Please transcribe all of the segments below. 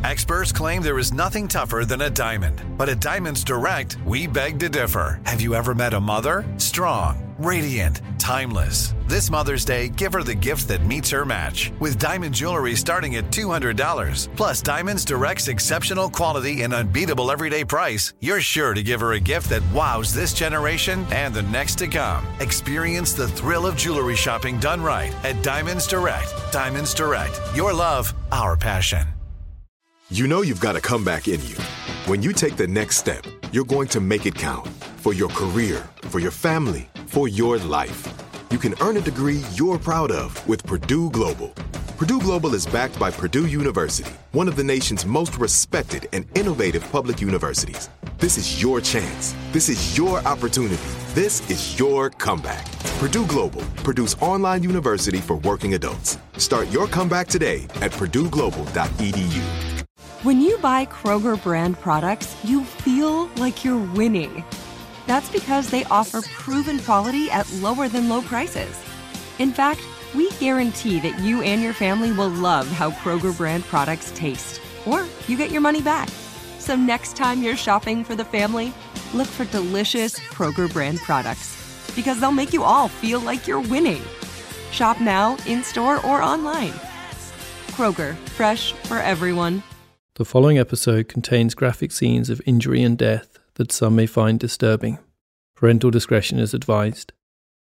Experts claim there is nothing tougher than a diamond. But at Diamonds Direct, we beg to differ. Have you ever met a mother? Strong, radiant, timeless. This Mother's Day, give her the gift that meets her match. With diamond jewelry starting at $200. Plus Diamonds Direct's exceptional quality and unbeatable everyday price, you're sure to give her a gift that wows this generation and the next to come. Experience the thrill of jewelry shopping done right at Diamonds Direct. Diamonds Direct. Your love, our passion. You know you've got a comeback in you. When you take the next step, you're going to make it count. For your career, for your family, for your life. You can earn a degree you're proud of with Purdue Global. Purdue Global is backed by Purdue University, one of the nation's most respected and innovative public universities. This is your chance. This is your opportunity. This is your comeback. Purdue Global, Purdue's online university for working adults. Start your comeback today at purdueglobal.edu. When you buy Kroger brand products, you feel like you're winning. That's because they offer proven quality at lower than low prices. In fact, we guarantee that you and your family will love how Kroger brand products taste, or you get your money back. So next time you're shopping for the family, look for delicious Kroger brand products, because they'll make you all feel like you're winning. Shop now, in-store, or online. Kroger, fresh for everyone. The following episode contains graphic scenes of injury and death that some may find disturbing. Parental discretion is advised.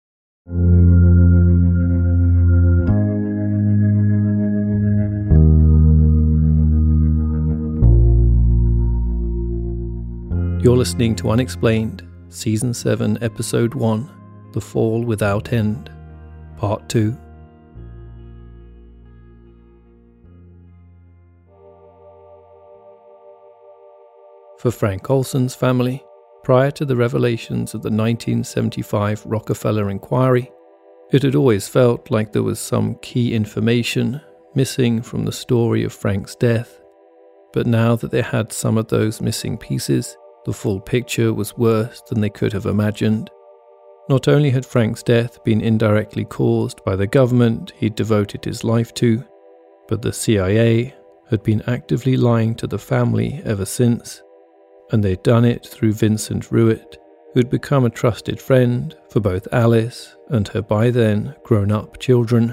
You're listening to Unexplained, Season 7, Episode 1, The Fall Without End, Part 2. For Frank Olson's family, prior to the revelations of the 1975 Rockefeller inquiry, it had always felt like there was some key information missing from the story of Frank's death. But now that they had some of those missing pieces, the full picture was worse than they could have imagined. Not only had Frank's death been indirectly caused by the government he'd devoted his life to, but the CIA had been actively lying to the family ever since. And they'd done it through Vincent Ruett, who'd become a trusted friend for both Alice and her by then grown-up children.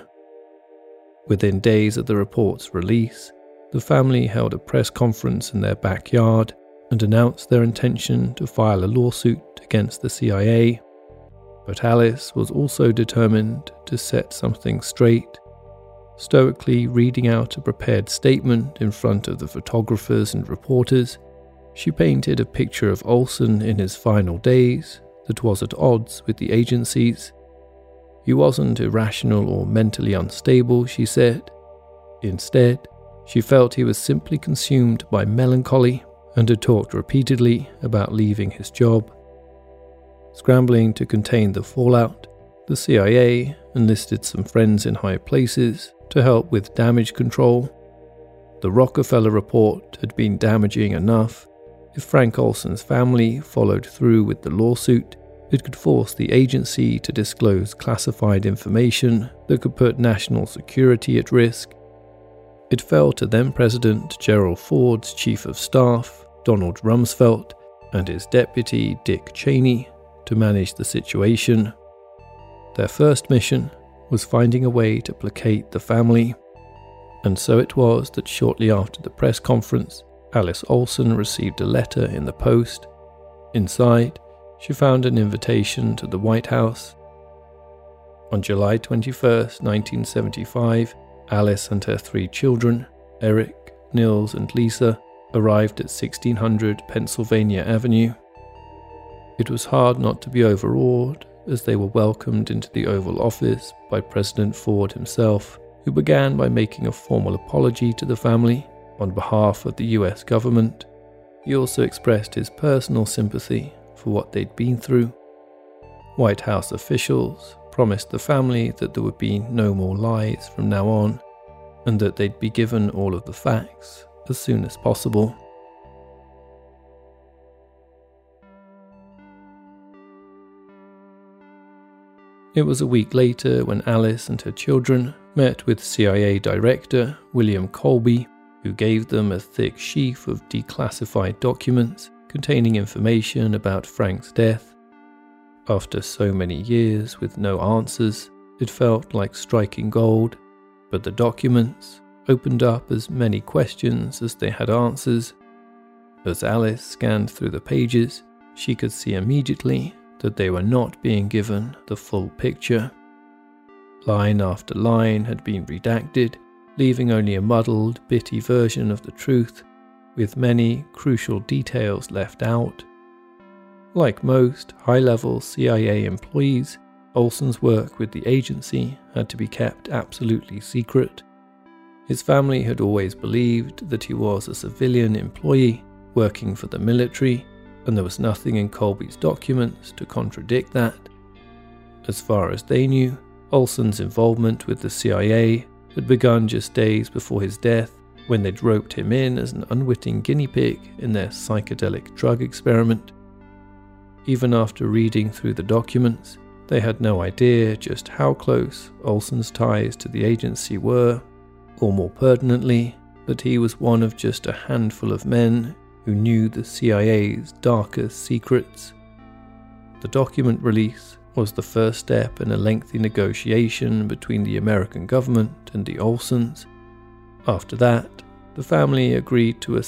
Within days of the report's release, the family held a press conference in their backyard and announced their intention to file a lawsuit against the CIA. But Alice was also determined to set something straight. Stoically reading out a prepared statement in front of the photographers and reporters, she painted a picture of Olson in his final days that was at odds with the agencies. He wasn't irrational or mentally unstable, she said. Instead, she felt he was simply consumed by melancholy and had talked repeatedly about leaving his job. Scrambling to contain the fallout, the CIA enlisted some friends in high places to help with damage control. The Rockefeller report had been damaging enough. If Frank Olson's family followed through with the lawsuit, it could force the agency to disclose classified information that could put national security at risk. It fell to then-President Gerald Ford's Chief of Staff, Donald Rumsfeld, and his deputy, Dick Cheney, to manage the situation. Their first mission was finding a way to placate the family. And so it was that shortly after the press conference, Alice Olson received a letter in the post. Inside, she found an invitation to the White House. On July 21, 1975, Alice and her 3 children, Eric, Nils, and Lisa, arrived at 1600 Pennsylvania Avenue. It was hard not to be overawed as they were welcomed into the Oval Office by President Ford himself, who began by making a formal apology to the family on behalf of the US government. He also expressed his personal sympathy for what they'd been through. White House officials promised the family that there would be no more lies from now on, and that they'd be given all of the facts as soon as possible. It was a week later when Alice and her children met with CIA Director William Colby, who gave them a thick sheaf of declassified documents containing information about Frank's death. After so many years with no answers, it felt like striking gold, but the documents opened up as many questions as they had answers. As Alice scanned through the pages, she could see immediately that they were not being given the full picture. Line after line had been redacted, leaving only a muddled, bitty version of the truth, with many crucial details left out. Like most high-level CIA employees, Olson's work with the agency had to be kept absolutely secret. His family had always believed that he was a civilian employee working for the military, and there was nothing in Colby's documents to contradict that. As far as they knew, Olson's involvement with the CIA had begun just days before his death, when they'd roped him in as an unwitting guinea pig in their psychedelic drug experiment. Even after reading through the documents, they had no idea just how close Olson's ties to the agency were, or more pertinently, that he was one of just a handful of men who knew the CIA's darkest secrets. The document release was the first step in a lengthy negotiation between the American government and the Olsons. After that, the family agreed to a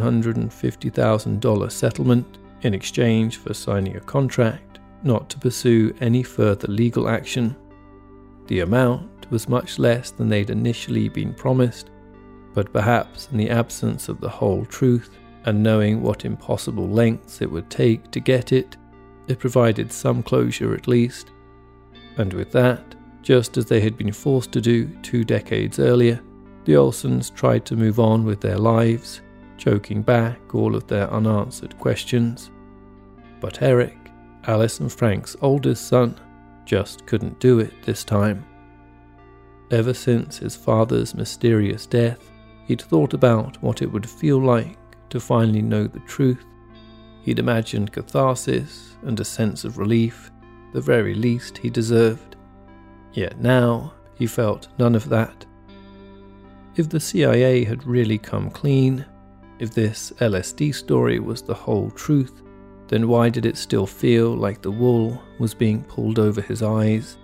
$750,000 settlement in exchange for signing a contract not to pursue any further legal action. The amount was much less than they'd initially been promised, but perhaps in the absence of the whole truth and knowing what impossible lengths it would take to get it, it provided some closure at least. And with that, just as they had been forced to do 2 decades earlier, the Olsons tried to move on with their lives, choking back all of their unanswered questions. But Eric, Alice and Frank's oldest son, just couldn't do it this time. Ever since his father's mysterious death, he'd thought about what it would feel like to finally know the truth. He'd imagined catharsis and a sense of relief, the very least he deserved. Yet now, he felt none of that. If the CIA had really come clean, if this LSD story was the whole truth, then why did it still feel like the wool was being pulled over his eyes?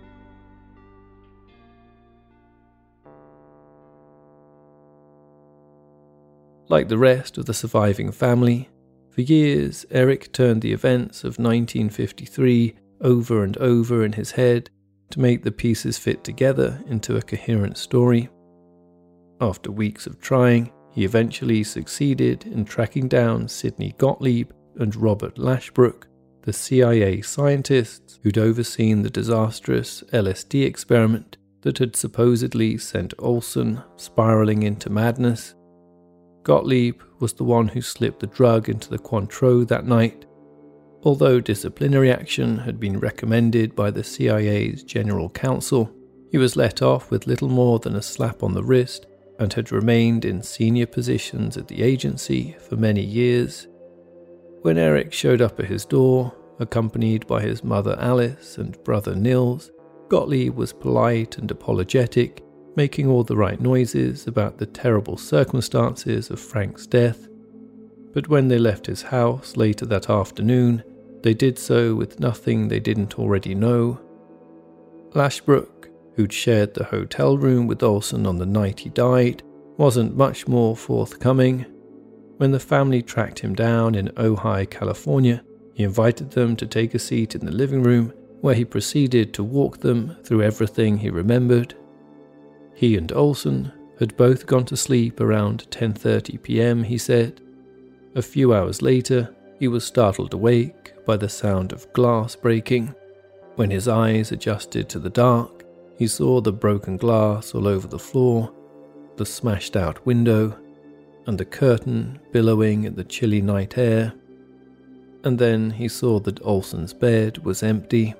Like the rest of the surviving family, for years Eric turned the events of 1953 over and over in his head to make the pieces fit together into a coherent story. After weeks of trying, he eventually succeeded in tracking down Sidney Gottlieb and Robert Lashbrook, the CIA scientists who'd overseen the disastrous LSD experiment that had supposedly sent Olson spiraling into madness. Gottlieb was the one who slipped the drug into the Cointreau that night. Although disciplinary action had been recommended by the CIA's General Counsel, he was let off with little more than a slap on the wrist and had remained in senior positions at the agency for many years. When Eric showed up at his door, accompanied by his mother Alice and brother Nils, Gottlieb was polite and apologetic, making all the right noises about the terrible circumstances of Frank's death. But when they left his house later that afternoon, they did so with nothing they didn't already know. Lashbrook, who'd shared the hotel room with Olson on the night he died, wasn't much more forthcoming. When the family tracked him down in Ojai, California, he invited them to take a seat in the living room, where he proceeded to walk them through everything he remembered. He and Olson had both gone to sleep around 10:30 p.m., he said. A few hours later, he was startled awake by the sound of glass breaking. When his eyes adjusted to the dark, he saw the broken glass all over the floor, the smashed-out window, and the curtain billowing in the chilly night air. And then he saw that Olson's bed was empty.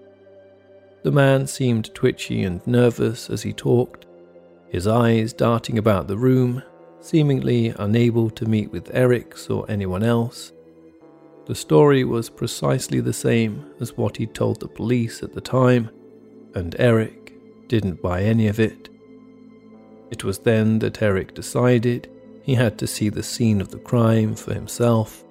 The man seemed twitchy and nervous as he talked, his eyes darting about the room, seemingly unable to meet with Eric's or anyone else. The story was precisely the same as what he'd told the police at the time, and Eric didn't buy any of it. It was then that Eric decided he had to see the scene of the crime for himself.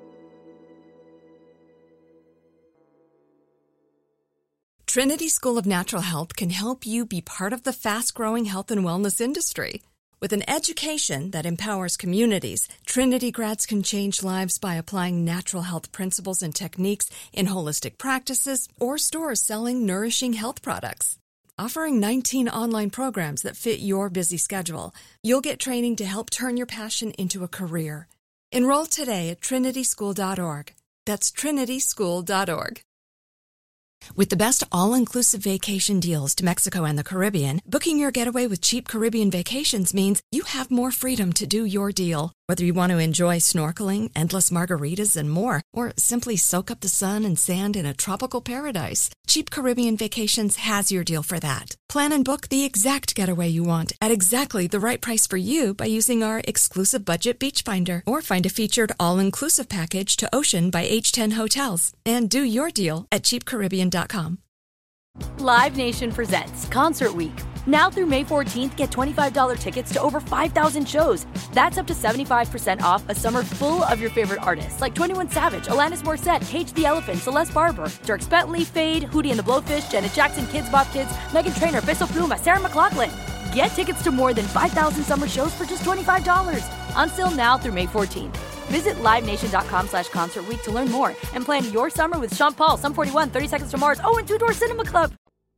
Trinity School of Natural Health can help you be part of the fast-growing health and wellness industry. With an education that empowers communities, Trinity grads can change lives by applying natural health principles and techniques in holistic practices or stores selling nourishing health products. Offering 19 online programs that fit your busy schedule, you'll get training to help turn your passion into a career. Enroll today at trinityschool.org. That's trinityschool.org. With the best all-inclusive vacation deals to Mexico and the Caribbean, booking your getaway with Cheap Caribbean Vacations means you have more freedom to do your deal. Whether you want to enjoy snorkeling, endless margaritas, and more, or simply soak up the sun and sand in a tropical paradise, Cheap Caribbean Vacations has your deal for that. Plan and book the exact getaway you want at exactly the right price for you by using our exclusive budget beach finder, or find a featured all-inclusive package to Ocean by H10 Hotels and do your deal at cheapcaribbean.com. Live Nation presents Concert Week. Now through May 14th, get $25 tickets to over 5,000 shows. That's up to 75% off a summer full of your favorite artists like 21 Savage, Alanis Morissette, Cage the Elephant, Celeste Barber, Dierks Bentley, Fade, Hootie and the Blowfish, Janet Jackson, Kidz Bop Kids, Meghan Trainor, Peso Pluma, Sarah McLachlan. Get tickets to more than 5,000 summer shows for just $25. Until now through May 14th. Visit livenation.com/Concert Week to learn more and plan your summer with Sean Paul, Sum 41, 30 Seconds to Mars, and Two Door Cinema Club.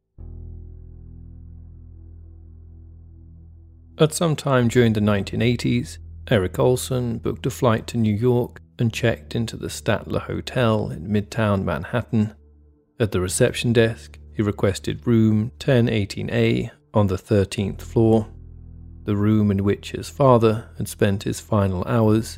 At some time during the 1980s, Eric Olson booked a flight to New York and checked into the Statler Hotel in Midtown Manhattan. At the reception desk, he requested room 1018A on the 13th floor, the room in which his father had spent his final hours.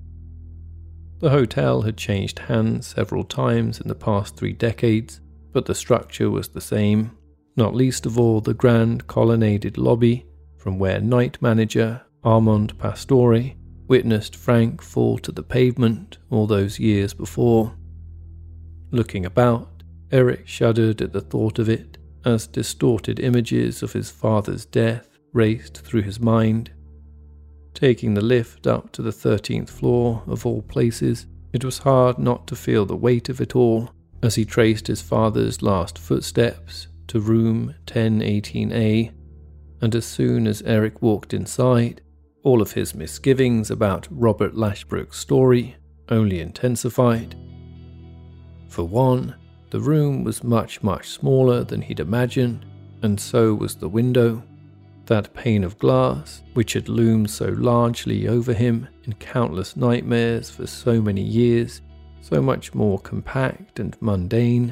The hotel had changed hands several times in the past 3 decades, but the structure was the same, not least of all the grand colonnaded lobby from where night manager Armand Pastore witnessed Frank fall to the pavement all those years before. Looking about, Eric shuddered at the thought of it as distorted images of his father's death raced through his mind. Taking the lift up to the 13th floor of all places, it was hard not to feel the weight of it all as he traced his father's last footsteps to room 1018A, and as soon as Eric walked inside, all of his misgivings about Robert Lashbrook's story only intensified. For one, the room was much smaller than he'd imagined, and so was the window. That pane of glass, which had loomed so largely over him in countless nightmares for so many years, so much more compact and mundane.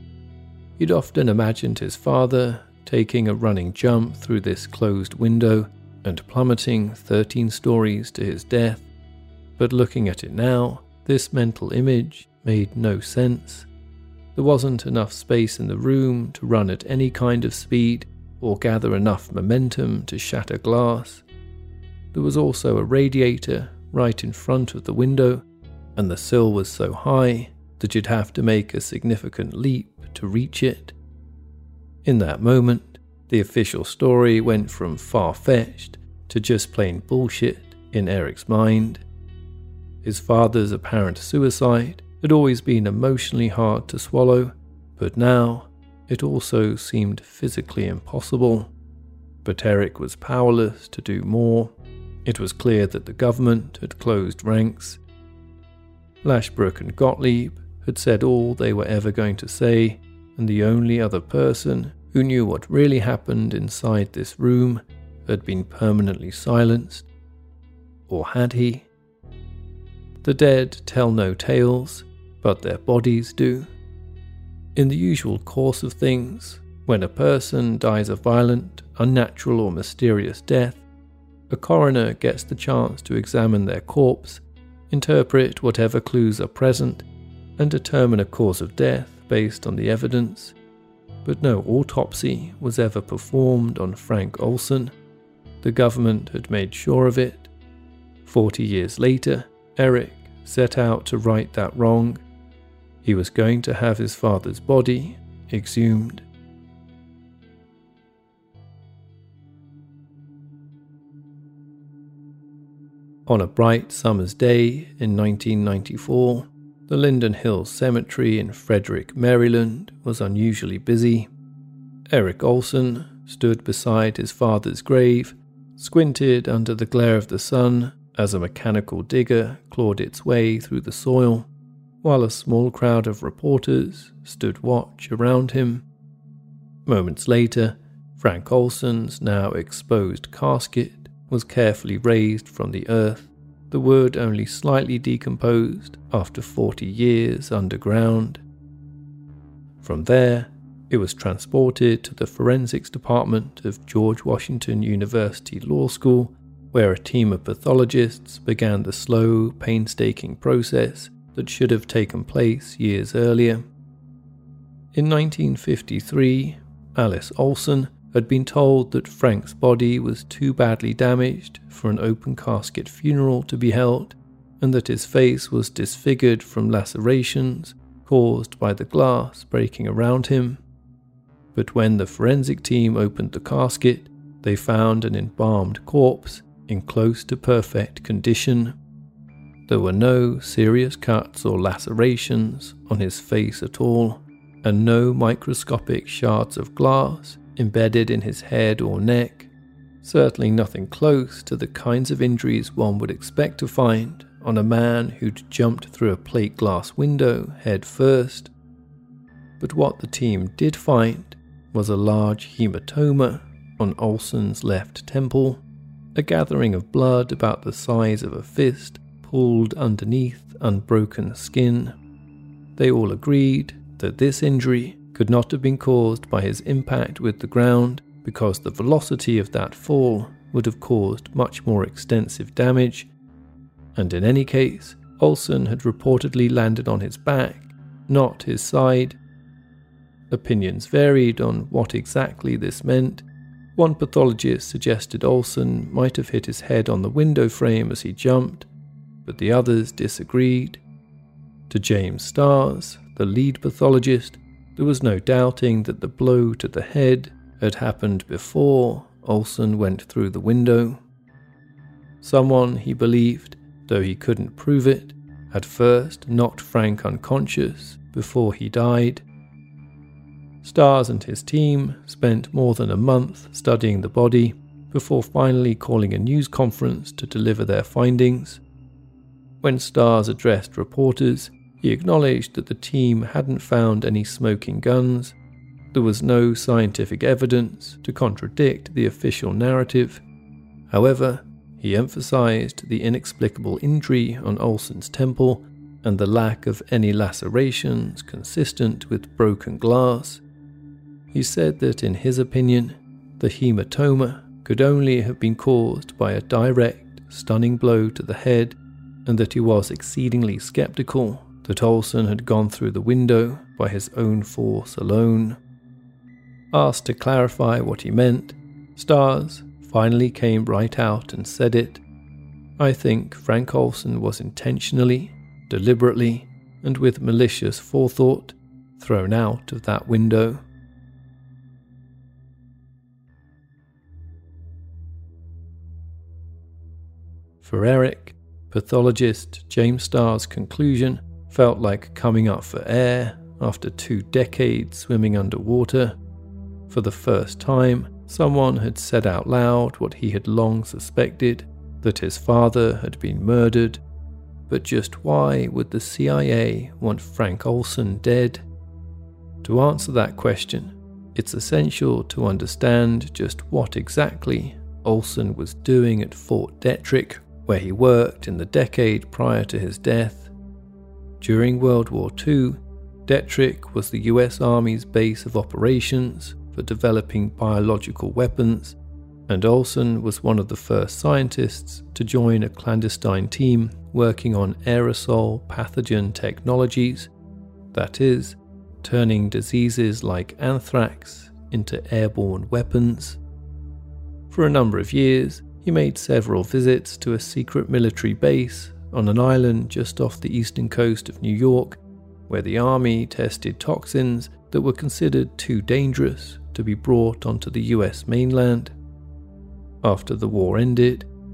He'd often imagined his father taking a running jump through this closed window and plummeting 13 stories to his death, but looking at it now, this mental image made no sense. There wasn't enough space in the room to run at any kind of speed or gather enough momentum to shatter glass. There was also a radiator right in front of the window, and the sill was so high that you'd have to make a significant leap to reach it. In that moment, the official story went from far-fetched to just plain bullshit in Eric's mind. His father's apparent suicide had always been emotionally hard to swallow, but now it also seemed physically impossible. But Eric was powerless to do more. It was clear that the government had closed ranks. Lashbrook and Gottlieb had said all they were ever going to say, and the only other person who knew what really happened inside this room had been permanently silenced. Or had he? The dead tell no tales, but their bodies do. In the usual course of things, when a person dies a violent, unnatural or mysterious death, a coroner gets the chance to examine their corpse, interpret whatever clues are present, and determine a cause of death based on the evidence. But no autopsy was ever performed on Frank Olson. The government had made sure of it. 40 years later, Eric set out to right that wrong. He was going to have his father's body exhumed. On a bright summer's day in 1994, the Linden Hills Cemetery in Frederick, Maryland was unusually busy. Eric Olson stood beside his father's grave, squinted under the glare of the sun as a mechanical digger clawed its way through the soil, while a small crowd of reporters stood watch around him. Moments later, Frank Olson's now exposed casket was carefully raised from the earth, the wood only slightly decomposed after 40 years underground. From there, it was transported to the forensics department of George Washington University Law School, where a team of pathologists began the slow, painstaking process that should have taken place years earlier. In 1953, Alice Olson had been told that Frank's body was too badly damaged for an open casket funeral to be held, and that his face was disfigured from lacerations caused by the glass breaking around him. But when the forensic team opened the casket, they found an embalmed corpse in close to perfect condition. There were no serious cuts or lacerations on his face at all, and no microscopic shards of glass embedded in his head or neck, certainly nothing close to the kinds of injuries one would expect to find on a man who'd jumped through a plate glass window head first. But what the team did find was a large hematoma on Olson's left temple, a gathering of blood about the size of a fist pooled underneath unbroken skin. They all agreed that this injury could not have been caused by his impact with the ground, because the velocity of that fall would have caused much more extensive damage, and in any case, Olson had reportedly landed on his back, not his side. Opinions varied on what exactly this meant. One pathologist suggested Olson might have hit his head on the window frame as he jumped, but the others disagreed. To James Starrs, the lead pathologist, there was no doubting that the blow to the head had happened before Olson went through the window. Someone, he believed, though he couldn't prove it, had first knocked Frank unconscious before he died. Starrs and his team spent more than a month studying the body before finally calling a news conference to deliver their findings. When Starrs addressed reporters, he acknowledged that the team hadn't found any smoking guns. There was no scientific evidence to contradict the official narrative. However, he emphasized the inexplicable injury on Olson's temple and the lack of any lacerations consistent with broken glass. He said that in his opinion, the hematoma could only have been caused by a direct, stunning blow to the head, and that he was exceedingly skeptical that Olson had gone through the window by his own force alone. Asked to clarify what he meant, Starrs finally came right out and said it. I think Frank Olson was intentionally, deliberately, and with malicious forethought thrown out of that window. For Eric, pathologist James Starr's conclusion felt like coming up for air after 2 decades swimming underwater. For the first time, someone had said out loud what he had long suspected, that his father had been murdered. But just why would the CIA want Frank Olson dead? To answer that question, it's essential to understand just what exactly Olson was doing at Fort Detrick, where he worked in the decade prior to his death. During World War II, Detrick was the US Army's base of operations for developing biological weapons, and Olson was one of the first scientists to join a clandestine team working on aerosol pathogen technologies, that is, turning diseases like anthrax into airborne weapons. For a number of years, he made several visits to a secret military base on an island just off the eastern coast of New York, where the army tested toxins that were considered too dangerous to be brought onto the US mainland. After the war ended,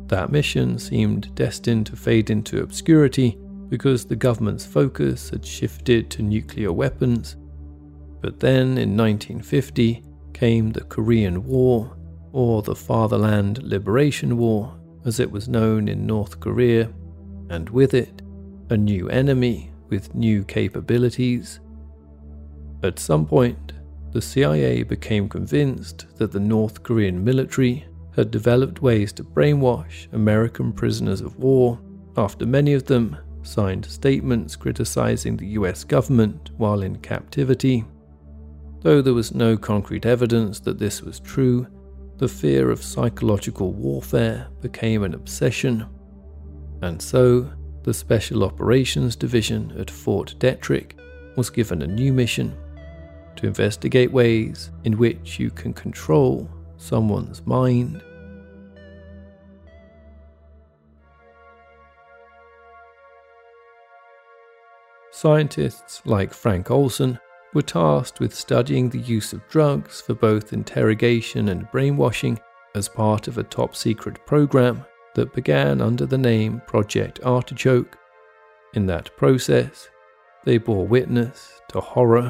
That mission seemed destined to fade into obscurity because the government's focus had shifted to nuclear weapons. But then in 1950 came the Korean War, or the Fatherland Liberation War, as it was known in North Korea, and with it, a new enemy with new capabilities. At some point, the CIA became convinced that the North Korean military had developed ways to brainwash American prisoners of war, after many of them signed statements criticizing the US government while in captivity. Though there was no concrete evidence that this was true, the fear of psychological warfare became an obsession. And so, the Special Operations Division at Fort Detrick was given a new mission: to investigate ways in which you can control someone's mind. Scientists like Frank Olson were tasked with studying the use of drugs for both interrogation and brainwashing as part of a top-secret program that began under the name Project Artichoke. In that process, they bore witness to horror.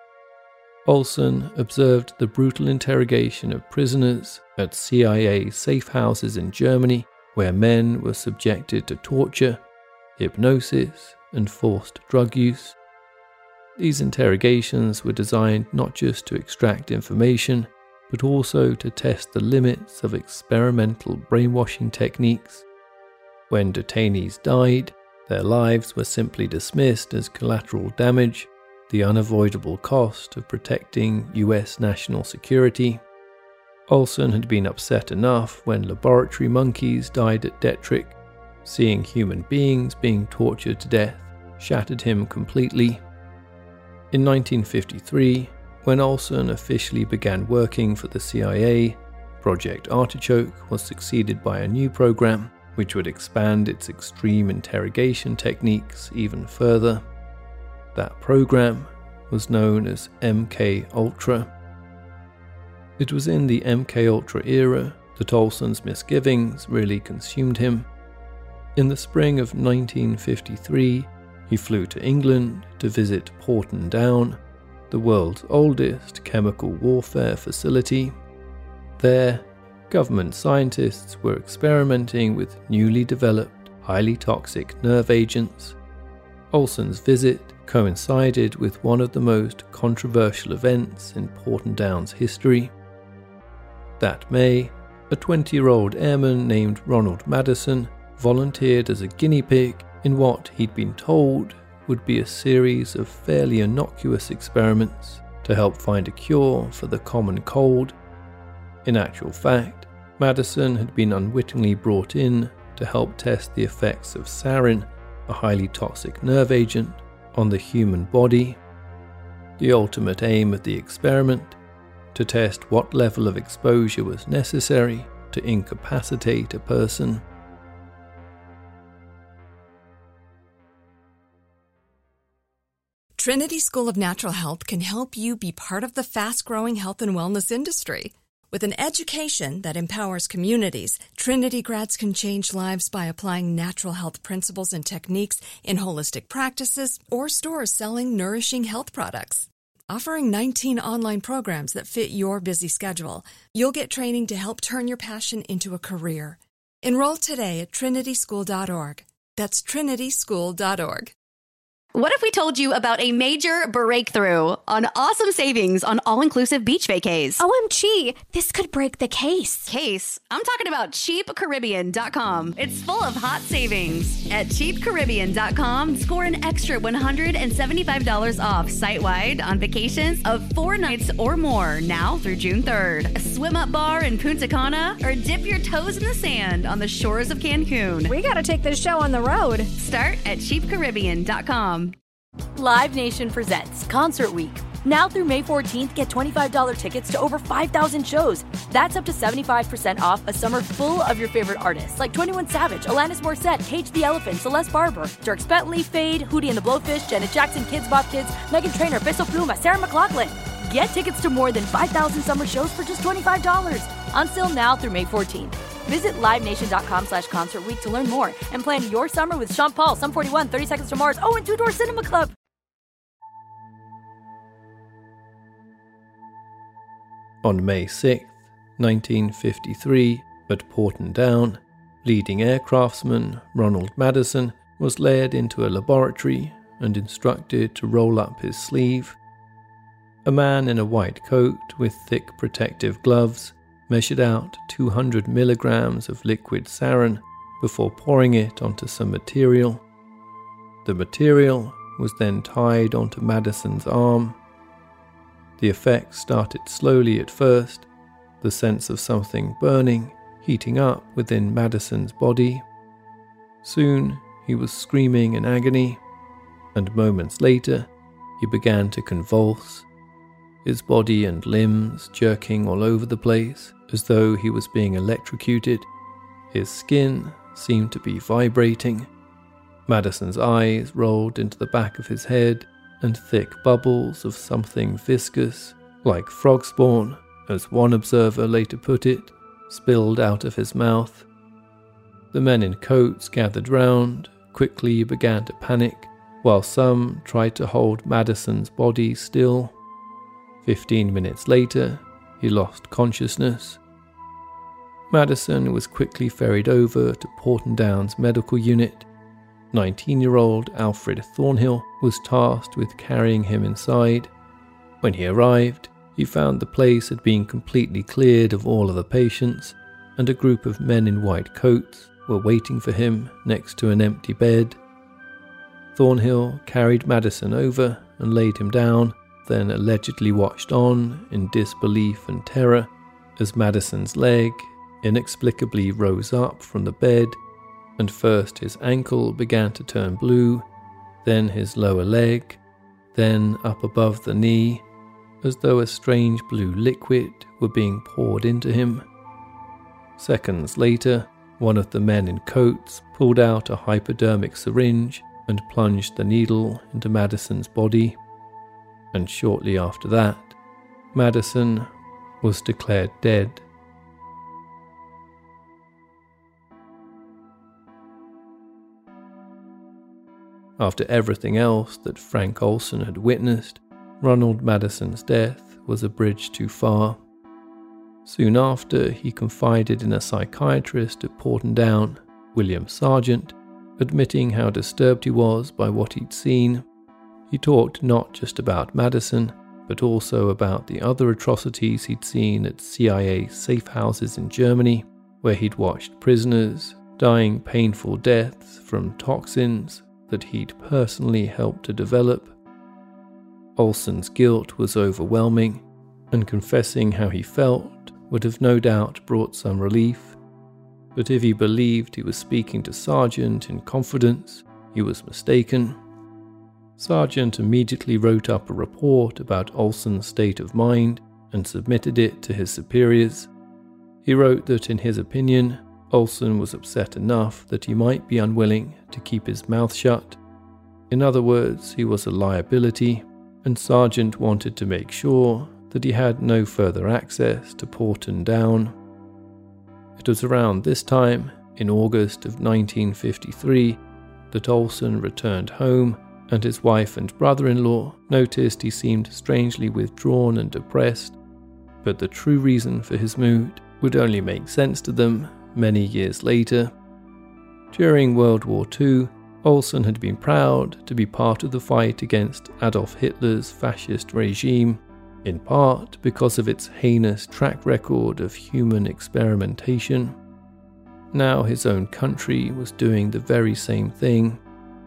Olson observed the brutal interrogation of prisoners at CIA safe houses in Germany, where men were subjected to torture, hypnosis, and forced drug use. These interrogations were designed not just to extract information, but also to test the limits of experimental brainwashing techniques. When detainees died, their lives were simply dismissed as collateral damage, the unavoidable cost of protecting US national security. Olson had been upset enough when laboratory monkeys died at Detrick. Seeing human beings being tortured to death shattered him completely. In 1953, when Olson officially began working for the CIA, Project Artichoke was succeeded by a new program which would expand its extreme interrogation techniques even further. That program was known as MK Ultra. It was in the MK Ultra era that Olson's misgivings really consumed him. In the spring of 1953, he flew to England to visit Porton Down, the world's oldest chemical warfare facility. There, government scientists were experimenting with newly developed, highly toxic nerve agents. Olson's visit coincided with one of the most controversial events in Porton Down's history. That May, a 20-year-old airman named Ronald Madison volunteered as a guinea pig in what he'd been told would be a series of fairly innocuous experiments to help find a cure for the common cold. In actual fact, Madison had been unwittingly brought in to help test the effects of sarin, a highly toxic nerve agent, on the human body. The ultimate aim of the experiment: to test what level of exposure was necessary to incapacitate a person. Trinity School of Natural Health can help you be part of the fast-growing health and wellness industry. With an education that empowers communities, Trinity grads can change lives by applying natural health principles and techniques in holistic practices or stores selling nourishing health products. Offering 19 online programs that fit your busy schedule, you'll get training to help turn your passion into a career. Enroll today at trinityschool.org. That's trinityschool.org. What if we told you about a major breakthrough on awesome savings on all-inclusive beach vacays? OMG, this could break the case. I'm talking about CheapCaribbean.com. It's full of hot savings. At CheapCaribbean.com, score an extra $175 off site-wide on vacations of 4 nights or more now through June 3rd. A swim-up bar in Punta Cana, or dip your toes in the sand on the shores of Cancun. We gotta take this show on the road. Start at CheapCaribbean.com. Live Nation presents Concert Week. Now through May 14th, get $25 tickets to over 5,000 shows. That's up to 75% off a summer full of your favorite artists like 21 Savage, Alanis Morissette, Cage the Elephant, Celeste Barber, Dierks Bentley, Fade, Hootie and the Blowfish, Janet Jackson, Kids Bop Kids, Meghan Trainor, Peso Pluma, Sarah McLachlan. Get tickets to more than 5,000 summer shows for just $25. Until now through May 14th. Visit LiveNation.com/Concert Week to learn more and plan your summer with Sean Paul, Sum 41, 30 Seconds to Mars, and Two Door Cinema Club. On May 6, 1953, at Porton Down, leading aircraftsman Ronald Madison was led into a laboratory and instructed to roll up his sleeve. A man in a white coat with thick protective gloves measured out 200 milligrams of liquid sarin before pouring it onto some material. The material was then tied onto Madison's arm. The effects started slowly at first, the sense of something burning, heating up within Madison's body. Soon he was screaming in agony, and moments later he began to convulse, his body and limbs jerking all over the place as though he was being electrocuted. His skin seemed to be vibrating. Madison's eyes rolled into the back of his head, and thick bubbles of something viscous, like frog spawn, as one observer later put it, spilled out of his mouth. The men in coats gathered round quickly began to panic, while some tried to hold Madison's body still. 15 minutes later, he lost consciousness. Madison was quickly ferried over to Porton Down's medical unit. 19-year-old Alfred Thornhill was tasked with carrying him inside. When he arrived, he found the place had been completely cleared of all other patients, and a group of men in white coats were waiting for him next to an empty bed. Thornhill carried Madison over and laid him down, then allegedly watched on in disbelief and terror as Madison's leg inexplicably rose up from the bed, and first his ankle began to turn blue, then his lower leg, then up above the knee, as though a strange blue liquid were being poured into him. Seconds later, one of the men in coats pulled out a hypodermic syringe and plunged the needle into Madison's body. And shortly after that, Madison was declared dead. After everything else that Frank Olson had witnessed, Ronald Madison's death was a bridge too far. Soon after, he confided in a psychiatrist at Porton Down, William Sargent, admitting how disturbed he was by what he'd seen. He talked not just about Madison, but also about the other atrocities he'd seen at CIA safe houses in Germany, where he'd watched prisoners dying painful deaths from toxins that he'd personally helped to develop. Olson's guilt was overwhelming, and confessing how he felt would have no doubt brought some relief. But if he believed he was speaking to Sargent in confidence, he was mistaken. Sargent immediately wrote up a report about Olson's state of mind and submitted it to his superiors. He wrote that in his opinion, Olson was upset enough that he might be unwilling to keep his mouth shut. In other words, he was a liability, and Sargent wanted to make sure that he had no further access to Porton Down. It was around this time, in August of 1953, that Olson returned home, and his wife and brother-in-law noticed he seemed strangely withdrawn and depressed, but the true reason for his mood would only make sense to them many years later. During World War II, Olson had been proud to be part of the fight against Adolf Hitler's fascist regime, in part because of its heinous track record of human experimentation. Now his own country was doing the very same thing.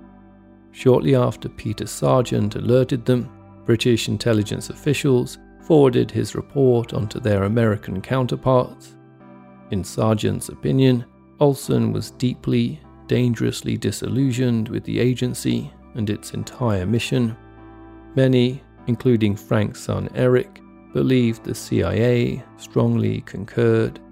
Shortly after Peter Sargent alerted them, British intelligence officials forwarded his report onto their American counterparts. In Sargent's opinion, Olson was deeply, dangerously disillusioned with the agency and its entire mission. Many, including Frank's son Eric, believed the CIA strongly concurred.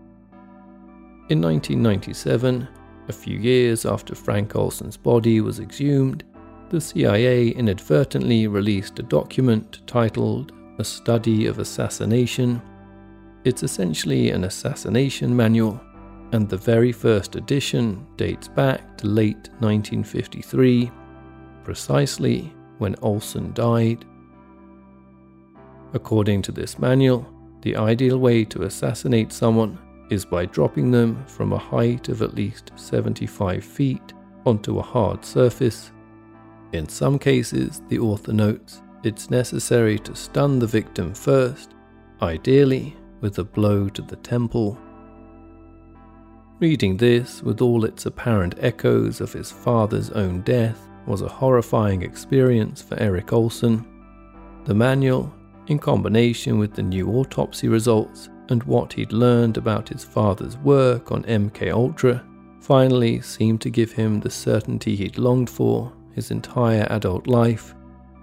In 1997, a few years after Frank Olson's body was exhumed, the CIA inadvertently released a document titled A Study of Assassination. It's essentially an assassination manual, and the very first edition dates back to late 1953, precisely when Olsen died. According to this manual, the ideal way to assassinate someone is by dropping them from a height of at least 75 feet onto a hard surface. In some cases, the author notes, it's necessary to stun the victim first, ideally with a blow to the temple. Reading this with all its apparent echoes of his father's own death was a horrifying experience for Erik Olsen. The manual, in combination with the new autopsy results and what he'd learned about his father's work on MKUltra, finally seemed to give him the certainty he'd longed for his entire adult life.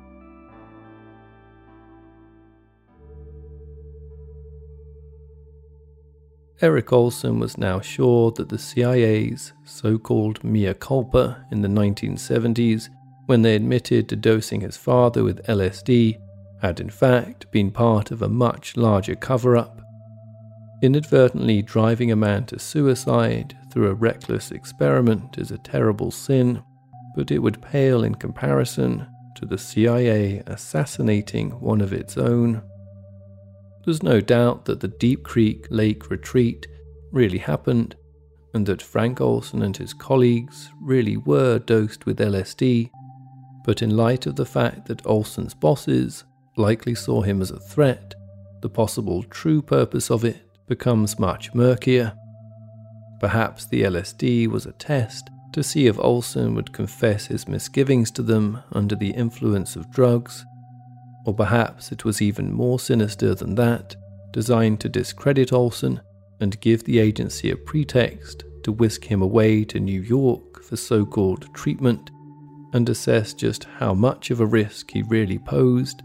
Erik Olsen was now sure that the CIA's so-called mea culpa in the 1970s, when they admitted to dosing his father with LSD, had in fact been part of a much larger cover-up. Inadvertently driving a man to suicide through a reckless experiment is a terrible sin, but it would pale in comparison to the CIA assassinating one of its own. There's no doubt that the Deep Creek Lake retreat really happened, and that Frank Olsen and his colleagues really were dosed with LSD, but in light of the fact that Olsen's bosses likely saw him as a threat, the possible true purpose of it becomes much murkier. Perhaps the LSD was a test to see if Olsen would confess his misgivings to them under the influence of drugs, or perhaps it was even more sinister than that, designed to discredit Olsen and give the agency a pretext to whisk him away to New York for so-called treatment and assess just how much of a risk he really posed.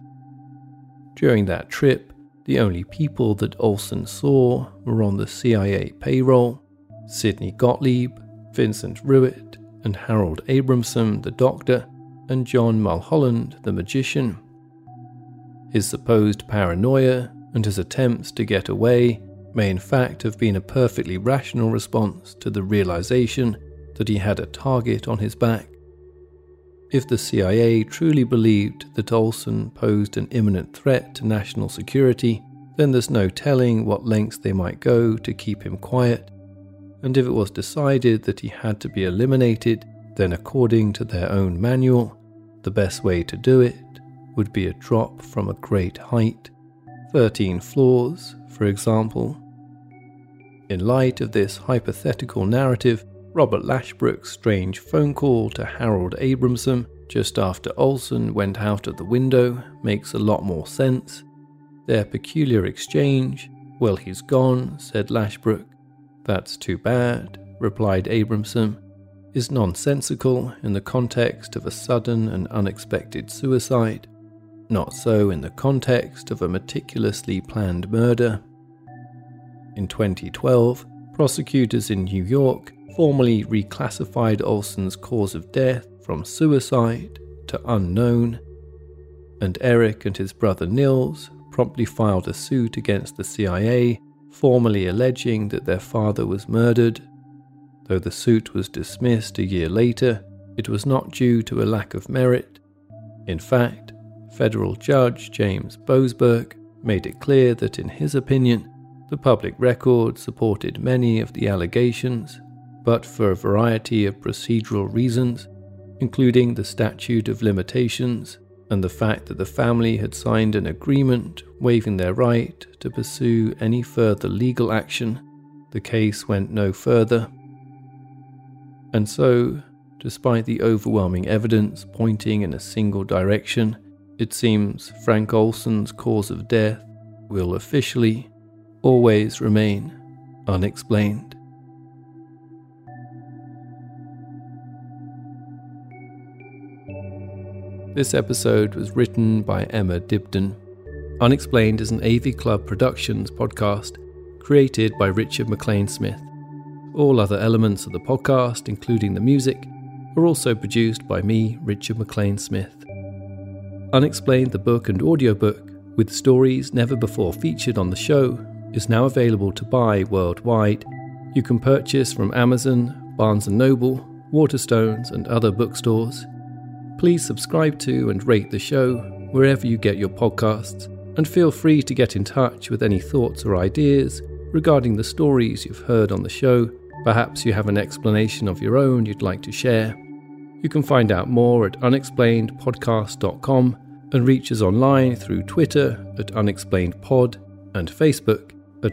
During that trip, the only people that Olsen saw were on the CIA payroll: Sidney Gottlieb, Vincent Ruitt, and Harold Abramson, the doctor, and John Mulholland, the magician. His supposed paranoia and his attempts to get away may in fact have been a perfectly rational response to the realization that he had a target on his back. If the CIA truly believed that Olsen posed an imminent threat to national security, then there's no telling what lengths they might go to keep him quiet. And if it was decided that he had to be eliminated, then according to their own manual, the best way to do it would be a drop from a great height, 13 floors, for example. In light of this hypothetical narrative, Robert Lashbrook's strange phone call to Harold Abramson just after Olsen went out of the window makes a lot more sense. Their peculiar exchange, "Well, he's gone," said Lashbrook. "That's too bad," replied Abramson, is nonsensical in the context of a sudden and unexpected suicide. Not so in the context of a meticulously planned murder. In 2012, prosecutors in New York formally reclassified Olsen's cause of death from suicide to unknown, and Erik and his brother Nils promptly filed a suit against the CIA, formally alleging that their father was murdered. Though the suit was dismissed a year later, it was not due to a lack of merit. In fact, Federal Judge James Boasberg made it clear that in his opinion, the public record supported many of the allegations, but for a variety of procedural reasons, including the statute of limitations and the fact that the family had signed an agreement waiving their right to pursue any further legal action, the case went no further. And so, despite the overwhelming evidence pointing in a single direction, it seems Frank Olsen's cause of death will officially always remain unexplained. This episode was written by Emma Dibden. Unexplained is an AV Club Productions podcast created by Richard McLean Smith. All other elements of the podcast, including the music, are also produced by me, Richard McLean Smith. Unexplained, the book and audiobook, with stories never before featured on the show, is now available to buy worldwide, You can purchase from Amazon, Barnes & Noble, Waterstones and other bookstores. Please subscribe to and rate the show wherever you get your podcasts, and feel free to get in touch with any thoughts or ideas regarding the stories you've heard on the show. Perhaps you have an explanation of your own you'd like to share. You can find out more at unexplainedpodcast.com and reach us online through Twitter at unexplainedpod and Facebook at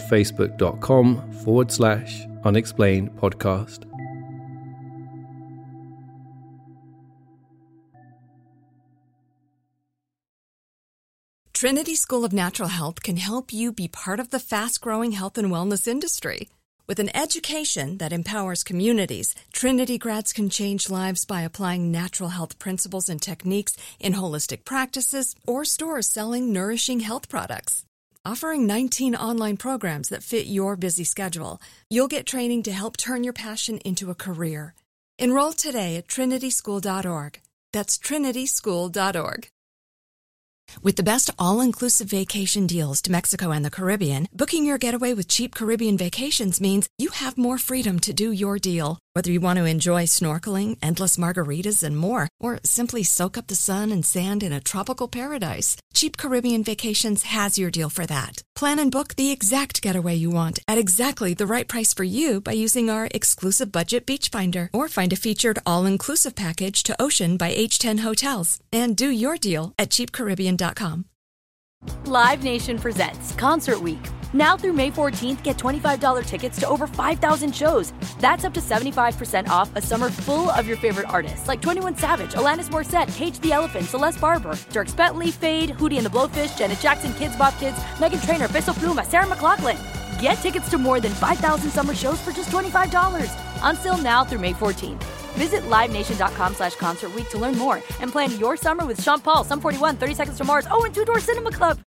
facebook.com/unexplainedpodcast. Trinity School of Natural Health can help you be part of the fast-growing health and wellness industry. With an education that empowers communities, Trinity grads can change lives by applying natural health principles and techniques in holistic practices or stores selling nourishing health products. Offering 19 online programs that fit your busy schedule, you'll get training to help turn your passion into a career. Enroll today at trinityschool.org. That's trinityschool.org. With the best all-inclusive vacation deals to Mexico and the Caribbean, booking your getaway with Cheap Caribbean Vacations means you have more freedom to do your deal. Whether you want to enjoy snorkeling, endless margaritas, and more, or simply soak up the sun and sand in a tropical paradise, Cheap Caribbean Vacations has your deal for that. Plan and book the exact getaway you want at exactly the right price for you by using our exclusive budget beach finder, or find a featured all-inclusive package to Ocean by H10 Hotels and do your deal at cheapcaribbean.com. Live Nation presents Concert Week. Now through May 14th, get $25 tickets to over 5,000 shows. That's up to 75% off a summer full of your favorite artists like 21 Savage, Alanis Morissette, Cage the Elephant, Celeste Barber, Dierks Bentley, Fade, Hootie and the Blowfish, Janet Jackson, Kids Bop Kids, Meghan Trainor, Peso Pluma, Sarah McLachlan. Get tickets to more than 5,000 summer shows for just $25. Until now through May 14th. Visit livenation.com/concertweek to learn more and plan your summer with Sean Paul, Sum 41, 30 Seconds to Mars, and Two Door Cinema Club.